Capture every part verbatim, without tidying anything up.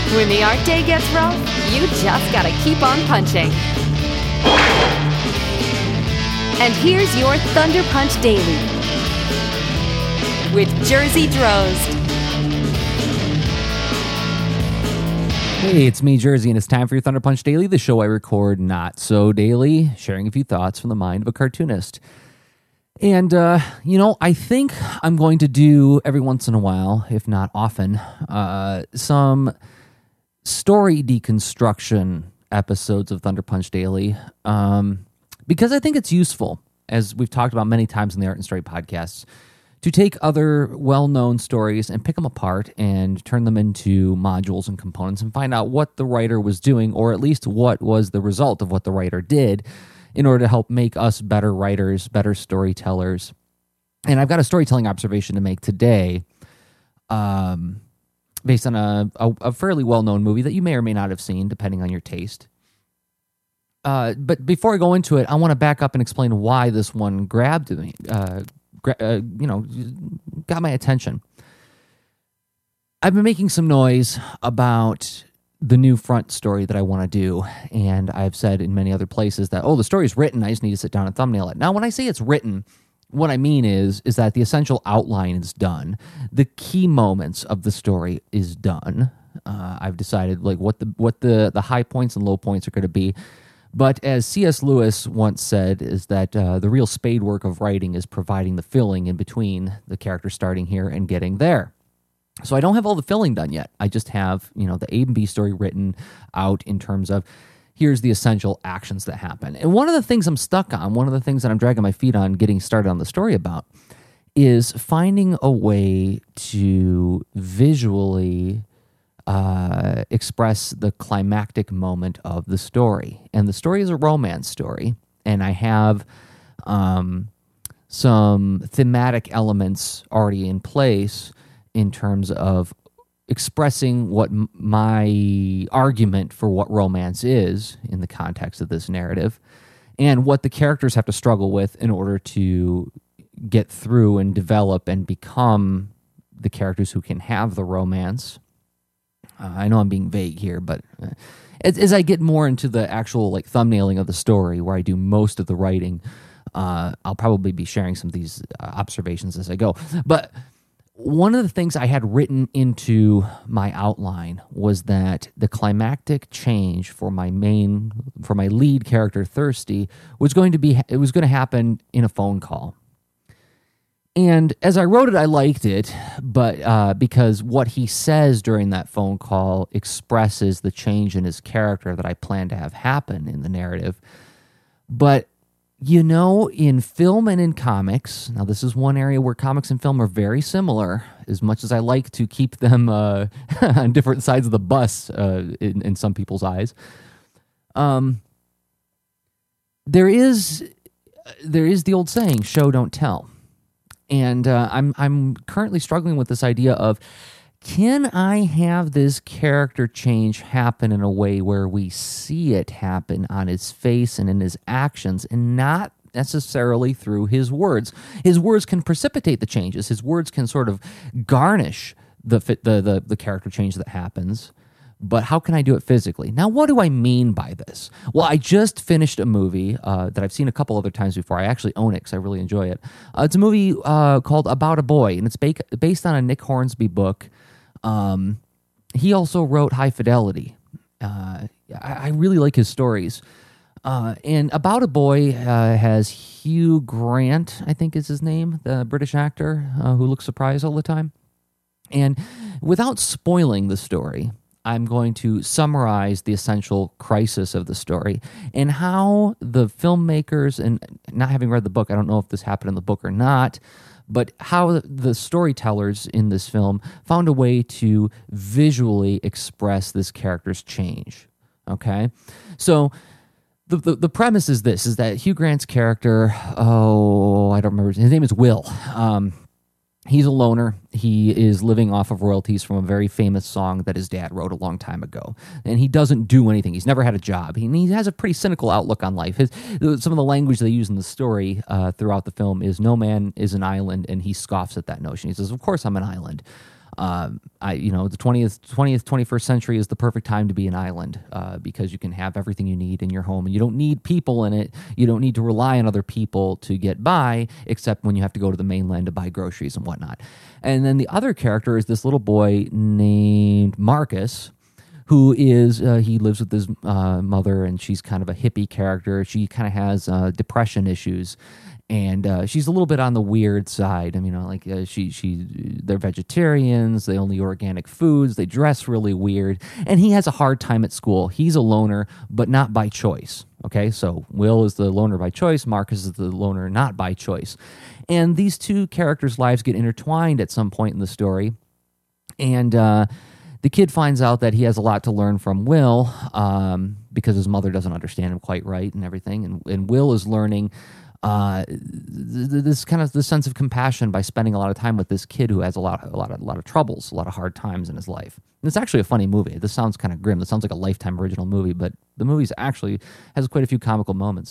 When the art day gets rough, you just gotta keep on punching. And here's your Thunder Punch Daily with Jersey Drozd. Hey, it's me, Jersey, and it's time for your Thunder Punch Daily, the show I record not so daily, sharing a few thoughts from the mind of a cartoonist. And, uh, you know, I think I'm going to do every once in a while, if not often, uh, some story deconstruction episodes of Thunder Punch Daily, um, because I think it's useful, as we've talked about many times in the Art and Story podcasts, to take other well-known stories and pick them apart and turn them into modules and components and find out what the writer was doing, or at least what was the result of what the writer did, in order to help make us better writers, better storytellers. And I've got a storytelling observation to make today, um, based on a, a, a fairly well-known movie that you may or may not have seen, depending on your taste. Uh, but before I go into it, I want to back up and explain why this one grabbed me, uh, gra- uh, you know, got my attention. I've been making some noise about the new front story that I want to do, and I've said in many other places that, oh, the story's written, I just need to sit down and thumbnail it. Now, when I say it's written, what I mean is is that the essential outline is done. The key moments of the story is done. Uh, I've decided like what the what the, the high points and low points are going to be. But as C S Lewis once said, is that uh, the real spade work of writing is providing the filling in between the character starting here and getting there. So I don't have all the filling done yet. I just have, you know, the A and B story written out in terms of here's the essential actions that happen. And one of the things I'm stuck on, one of the things that I'm dragging my feet on getting started on the story about, is finding a way to visually uh, express the climactic moment of the story. And the story is a romance story, and I have um, some thematic elements already in place in terms of expressing what m- my argument for what romance is in the context of this narrative, and what the characters have to struggle with in order to get through and develop and become the characters who can have the romance. Uh, I know I'm being vague here, but uh, as, as I get more into the actual like thumbnailing of the story, where I do most of the writing, uh, I'll probably be sharing some of these uh, observations as I go. But one of the things I had written into my outline was that the climactic change for my main, for my lead character, Thirsty, was going to be, it was going to happen in a phone call. And as I wrote it, I liked it, but uh, because what he says during that phone call expresses the change in his character that I plan to have happen in the narrative. But you know, in film and in comics, now this is one area where comics and film are very similar, as much as I like to keep them uh, on different sides of the bus uh, in, in some people's eyes. Um, there is there is the old saying, show, don't tell. And uh, I'm I'm currently struggling with this idea of, can I have this character change happen in a way where we see it happen on his face and in his actions, and not necessarily through his words? His words can precipitate the changes. His words can sort of garnish the the the, the character change that happens. But how can I do it physically? Now, what do I mean by this? Well, I just finished a movie uh, that I've seen a couple other times before. I actually own it because I really enjoy it. Uh, it's a movie uh, called About a Boy, and it's ba- based on a Nick Hornsby book. Um, he also wrote High Fidelity. Uh, I, I really like his stories. Uh, and About a Boy uh, has Hugh Grant, I think is his name, the British actor uh, who looks surprised all the time. And without spoiling the story, I'm going to summarize the essential crisis of the story and how the filmmakers, and not having read the book, I don't know if this happened in the book or not, but how the storytellers in this film found a way to visually express this character's change. Okay? So the, the, the premise is this, is that Hugh Grant's character, oh, I don't remember, his name is Will. Um, he's a loner. He is living off of royalties from a very famous song that his dad wrote a long time ago. And he doesn't do anything. He's never had a job. He, he has a pretty cynical outlook on life. His, some of the language they use in the story uh, throughout the film is no man is an island, and he scoffs at that notion. He says, of course I'm an island. Um, I, you know, the twentieth, twentieth, twenty-first century is the perfect time to be an island uh, because you can have everything you need in your home, and you don't need people in it. You don't need to rely on other people to get by, except when you have to go to the mainland to buy groceries and whatnot. And then the other character is this little boy named Marcus, who is, uh, he lives with his uh, mother, and she's kind of a hippie character. She kind of has uh, depression issues. And uh, she's a little bit on the weird side. I mean, you know, like uh, she, she, they're vegetarians. They only eat organic foods. They dress really weird, and he has a hard time at school. He's a loner, but not by choice. Okay, so Will is the loner by choice. Marcus is the loner not by choice, and these two characters' lives get intertwined at some point in the story, and uh, the kid finds out that he has a lot to learn from Will um, because his mother doesn't understand him quite right and everything, and, and Will is learning. Uh, this kind of this sense of compassion by spending a lot of time with this kid who has a lot, a lot, of, a lot of troubles, a lot of hard times in his life. And it's actually a funny movie. This sounds kind of grim. This sounds like a Lifetime original movie, but the movie actually has quite a few comical moments.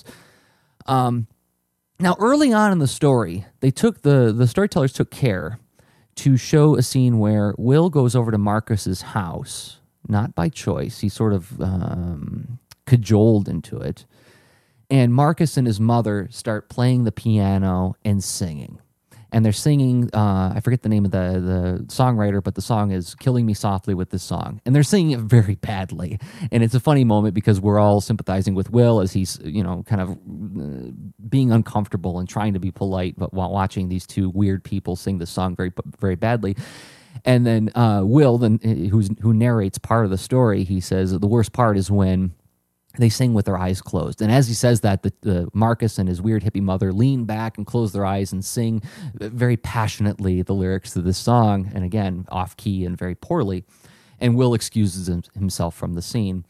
Um, now, early on in the story, they took the the storytellers took care to show a scene where Will goes over to Marcus's house, not by choice. He's sort of um, cajoled into it. And Marcus and his mother start playing the piano and singing. And they're singing, uh, I forget the name of the, the songwriter, but the song is Killing Me Softly with this song. And they're singing it very badly. And it's a funny moment because we're all sympathizing with Will as he's, you know, kind of uh, being uncomfortable and trying to be polite, but while watching these two weird people sing the song very, very badly. And then uh, Will, the, who's, who narrates part of the story, he says the worst part is when they sing with their eyes closed. And as he says that, the, the Marcus and his weird hippie mother lean back and close their eyes and sing very passionately the lyrics to this song, and again, off-key and very poorly. And Will excuses him, himself from the scene.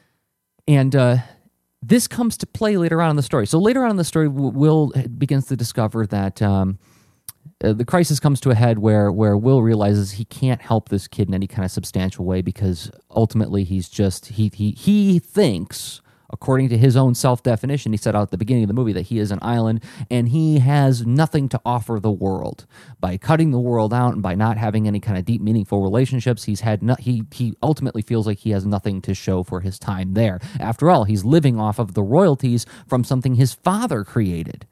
And uh, this comes to play later on in the story. So later on in the story, Will begins to discover that um, uh, the crisis comes to a head where where Will realizes he can't help this kid in any kind of substantial way because ultimately he's just, he he he thinks, according to his own self-definition, he said out at the beginning of the movie that he is an island and he has nothing to offer the world. By cutting the world out and by not having any kind of deep, meaningful relationships, he's had no, he he ultimately feels like he has nothing to show for his time there. After all, he's living off of the royalties from something his father created.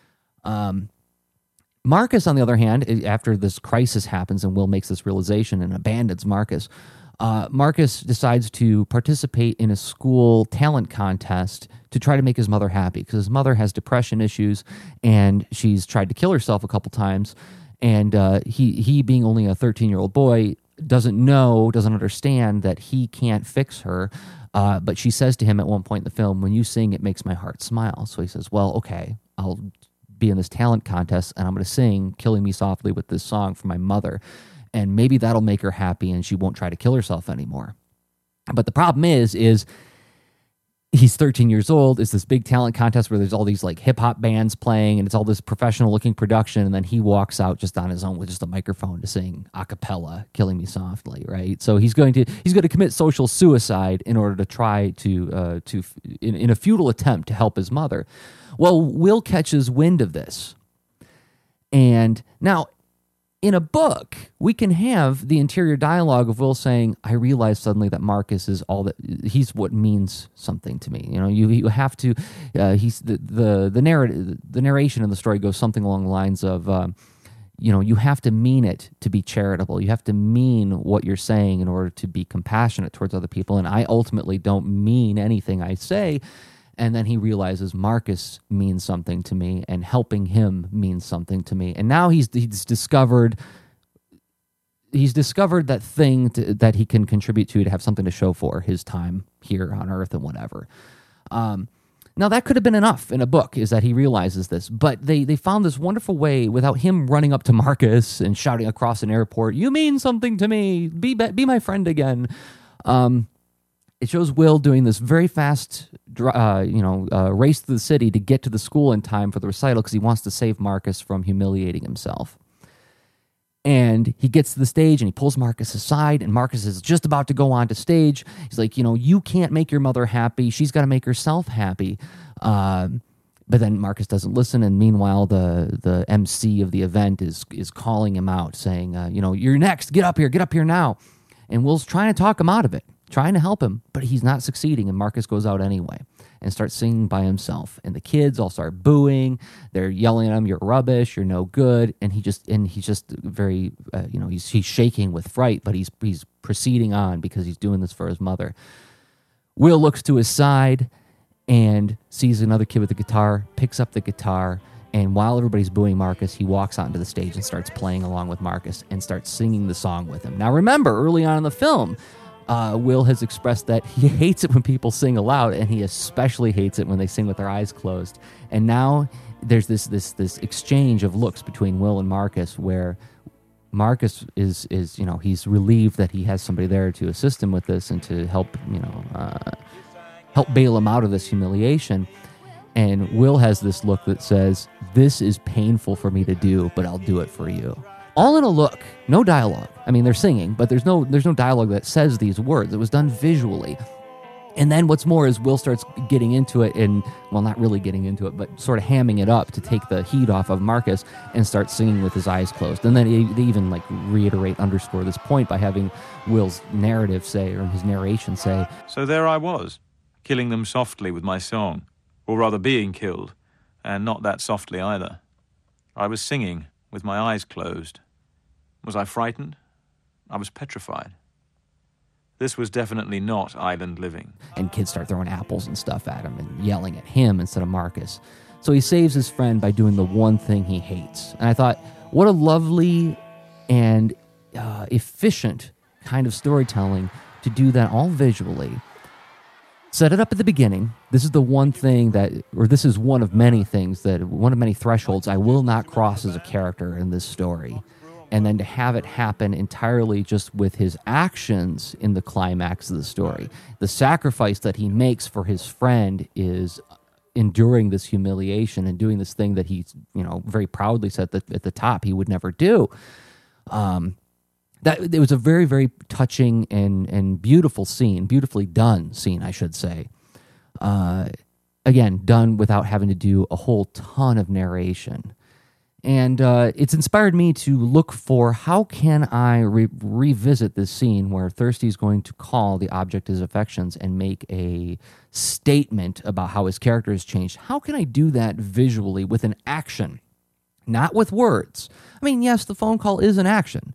Um. Marcus, on the other hand, after this crisis happens and Will makes this realization and abandons Marcus, uh, Marcus decides to participate in a school talent contest to try to make his mother happy because his mother has depression issues and she's tried to kill herself a couple times. And uh, he, he, being only a thirteen-year-old boy, doesn't know, doesn't understand that he can't fix her. Uh, but she says to him at one point in the film, "When you sing, it makes my heart smile." So he says, well, okay, I'll be in this talent contest and I'm going to sing Killing Me Softly with this song for my mother, and maybe that'll make her happy and she won't try to kill herself anymore. But the problem is is he's thirteen years old. It's this big talent contest where there's all these like hip hop bands playing and it's all this professional looking production, and then he walks out just on his own with just a microphone to sing a cappella Killing Me Softly, right? So he's going to he's going to commit social suicide in order to try to uh, to in, in a futile attempt to help his mother. Well, Will catches wind of this. And now, in a book, we can have the interior dialogue of Will saying, I realize suddenly that Marcus is all that, he's what means something to me. You know, you you have to, uh, he's the, the, the, narrative, the narration in the story goes something along the lines of, um, you know, you have to mean it to be charitable. You have to mean what you're saying in order to be compassionate towards other people. And I ultimately don't mean anything I say. And then he realizes Marcus means something to me, and helping him means something to me. And now he's he's discovered he's discovered that thing to, that he can contribute to to have something to show for his time here on Earth and whatever. Um, now that could have been enough in a book, is that he realizes this, but they they found this wonderful way without him running up to Marcus and shouting across an airport, "You mean something to me. Be be my friend again." Um, It shows Will doing this very fast, uh, you know, uh, race through the city to get to the school in time for the recital because he wants to save Marcus from humiliating himself. And he gets to the stage and he pulls Marcus aside, and Marcus is just about to go on to stage. He's like, you know, you can't make your mother happy. She's got to make herself happy. Uh, But then Marcus doesn't listen, and meanwhile, the the M C of the event is is calling him out, saying, uh, you know, you're next, get up here, get up here now. And Will's trying to talk him out of it, trying to help him, but he's not succeeding, and Marcus goes out anyway and starts singing by himself. And the kids all start booing, they're yelling at him, you're rubbish, you're no good, and he just, and he's just very, uh, you know, he's he's shaking with fright, but he's he's proceeding on because he's doing this for his mother. Will looks to his side and sees another kid with a guitar, picks up the guitar, and while everybody's booing Marcus, he walks onto the stage and starts playing along with Marcus and starts singing the song with him. Now remember, early on in the film, uh, Will has expressed that he hates it when people sing aloud, and he especially hates it when they sing with their eyes closed. And now there's this this this exchange of looks between Will and Marcus where Marcus is, is you know, he's relieved that he has somebody there to assist him with this and to help, you know, uh, help bail him out of this humiliation. And Will has this look that says, this is painful for me to do, but I'll do it for you. All in a look, no dialogue. I mean, they're singing, but there's no there's no dialogue that says these words. It was done visually. And then what's more is Will starts getting into it and, well, not really getting into it, but sort of hamming it up to take the heat off of Marcus and start singing with his eyes closed. And then they even like reiterate, underscore this point by having Will's narrative say, or his narration say, so there I was, killing them softly with my song, or rather being killed, and not that softly either. I was singing with my eyes closed. Was I frightened? I was petrified. This was definitely not island living. And kids start throwing apples and stuff at him and yelling at him instead of Marcus. So he saves his friend by doing the one thing he hates. And I thought, what a lovely and uh, efficient kind of storytelling to do that all visually. Set it up at the beginning. This is the one thing that, or this is one of many things that, one of many thresholds I will not cross as a character in this story. And then to have it happen entirely just with his actions in the climax of the story. The sacrifice that he makes for his friend is enduring this humiliation and doing this thing that he, you know, very proudly said that at the top he would never do. Um, that it was a very, very touching and and beautiful scene, beautifully done scene, I should say. Uh, again, done without having to do a whole ton of narration. And uh, it's inspired me to look for how can I re- revisit this scene where Thirsty's going to call the object his affections and make a statement about how his character has changed. How can I do that visually with an action, not with words? I mean, yes, the phone call is an action,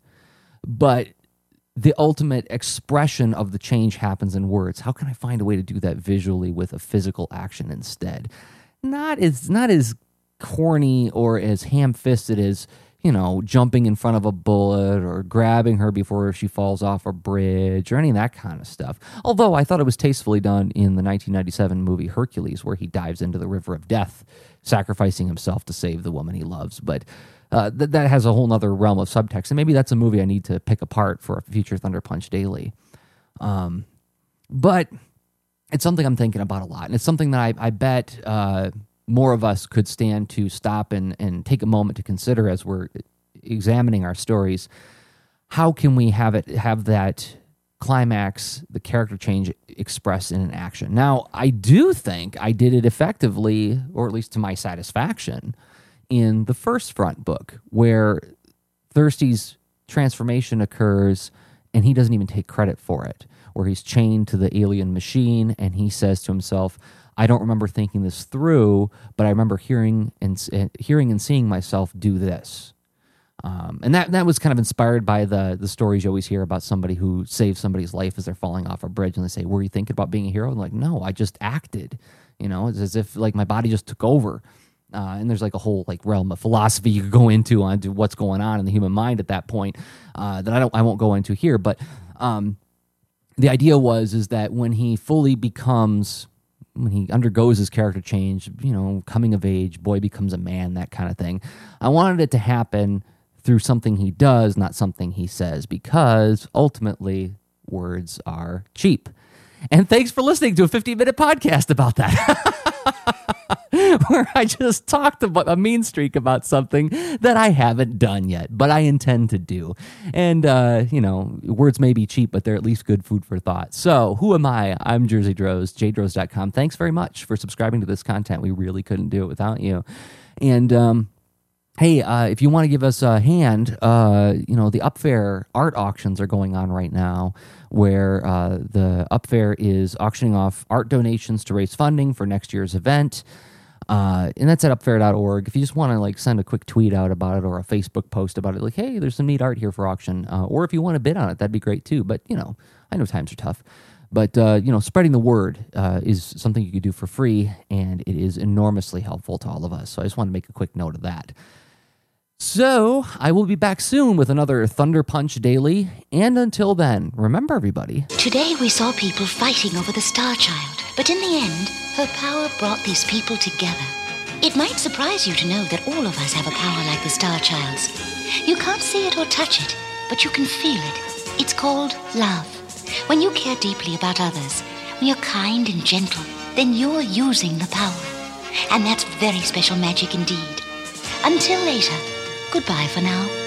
but the ultimate expression of the change happens in words. How can I find a way to do that visually with a physical action instead? Not as not as corny or as ham-fisted as, you know, jumping in front of a bullet or grabbing her before she falls off a bridge or any of that kind of stuff. Although I thought it was tastefully done in the nineteen ninety-seven movie Hercules, where he dives into the river of death, sacrificing himself to save the woman he loves. But uh, th- that has a whole other realm of subtext, and maybe that's a movie I need to pick apart for a future Thunder Punch Daily. Um, but it's something I'm thinking about a lot, and it's something that I, I bet... Uh, more of us could stand to stop and, and take a moment to consider as we're examining our stories. How can we have it have that climax, the character change expressed in an action? Now, I do think I did it effectively, or at least to my satisfaction, in the first front book, where Thirsty's transformation occurs and he doesn't even take credit for it, where he's chained to the alien machine and he says to himself, I don't remember thinking this through, but I remember hearing and uh, hearing and seeing myself do this. Um, and that that was kind of inspired by the the stories you always hear about somebody who saves somebody's life as they're falling off a bridge, and they say, were you thinking about being a hero? And like, no, I just acted. You know, it's as if like my body just took over. Uh, and there's like a whole like realm of philosophy you could go into on to what's going on in the human mind at that point uh, that I don't I won't go into here. But um, the idea was is that when he fully becomes when he undergoes his character change, you know, coming of age, boy becomes a man, that kind of thing. I wanted it to happen through something he does, not something he says, because ultimately words are cheap. And thanks for listening to a fifteen minute podcast about that. where I just talked about a mean streak about something that I haven't done yet, but I intend to do. And, uh, you know, words may be cheap, but they're at least good food for thought. So who am I? I'm Jersey Droz, j droz dot com. Thanks very much for subscribing to this content. We really couldn't do it without you. And, um, hey, uh, if you want to give us a hand, uh, you know, the Upfair art auctions are going on right now, where uh, the Upfair is auctioning off art donations to raise funding for next year's event. Uh, and that's at upfair dot org. If you just want to like send a quick tweet out about it or a Facebook post about it, like, hey, there's some neat art here for auction. Uh, or if you want to bid on it, that'd be great too. But, you know, I know times are tough. But, uh, you know, spreading the word uh, is something you could do for free, and it is enormously helpful to all of us. So I just want to make a quick note of that. So, I will be back soon with another Thunder Punch Daily, and until then, remember everybody. Today we saw people fighting over the Star Child, but in the end, her power brought these people together. It might surprise you to know that all of us have a power like the Star Child's. You can't see it or touch it, but you can feel it. It's called love. When you care deeply about others, when you're kind and gentle, then you're using the power. And that's very special magic indeed. Until later. Goodbye for now.